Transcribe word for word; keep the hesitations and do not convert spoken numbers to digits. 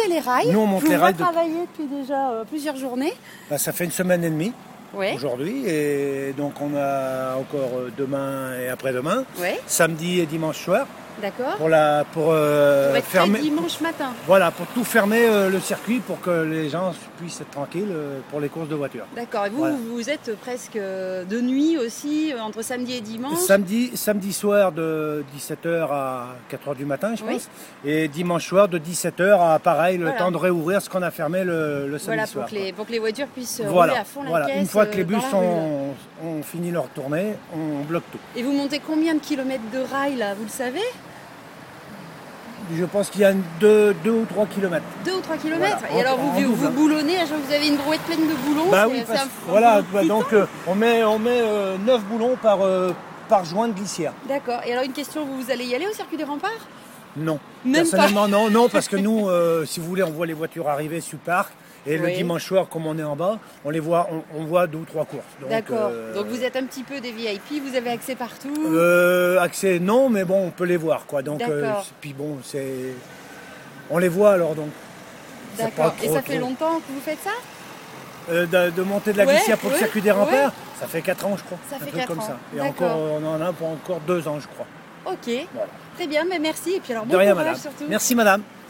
montez les rails. Nous, on monte Je les vous vois rails de- travailler depuis déjà euh, plusieurs journées. Bah, ça fait une semaine et demie Ouais. aujourd'hui. Et donc, on a encore euh, demain et après-demain. Ouais. Samedi et dimanche soir. D'accord. Pour, la, pour, euh, Pour être fermer. fait dimanche matin. Voilà, pour tout fermer euh, le circuit pour que les gens puissent être tranquilles euh, pour les courses de voitures. D'accord. Et vous, Voilà. vous êtes presque euh, de nuit aussi, euh, entre samedi et dimanche. Samedi, samedi soir de dix-sept heures à quatre heures du matin, je Oui. pense. Et dimanche soir de dix-sept heures à pareil, le Voilà. temps de réouvrir ce qu'on a fermé le, le samedi Voilà, soir. pour que, les, pour que les voitures puissent euh, Voilà, rouler à fond la voilà. caisse. Une fois que les euh, dans bus la rue, là. ont, ont fini leur tournée, on bloque tout. Et vous montez combien de kilomètres de rails là, vous le savez? Je pense qu'il y a deux, deux ou trois kilomètres. Deux ou trois kilomètres. Voilà, Et en- alors vous, en vous, double, vous hein. boulonnez, à chaque fois, vous avez une brouette pleine de boulons. Bah c'est- oui, c'est parce- un- voilà, bah, donc euh, on met, on met euh, neuf boulons par, euh, par joint de glissière. D'accord. Et alors une question, vous, vous allez y aller au circuit des remparts? Non. Même Personnellement, non, non, parce que nous, euh, si vous voulez, on voit les voitures arriver sur le parc. Et le Oui. dimanche soir, comme on est en bas, on les voit, on, on voit deux ou trois courses. Donc, D'accord. euh, Donc vous êtes un petit peu des V I P, vous avez accès partout. euh, accès, non, mais bon, on peut les voir, quoi. Donc, euh, D'accord. puis bon, c'est, on les voit alors, donc. c'est pas D'accord. Et trop, ça fait trop. longtemps que vous faites ça? Euh, de, de monter de la Ouais, glissière pour ouais, le circuit des remparts, ouais. ça fait quatre ans, je crois. Ça un fait truc quatre comme ans. ça. Et D'accord. encore, on en a pour encore deux ans, je crois. Ok. Voilà. Très bien, mais merci. Et puis alors De bon rien, courage madame. surtout. Merci, madame.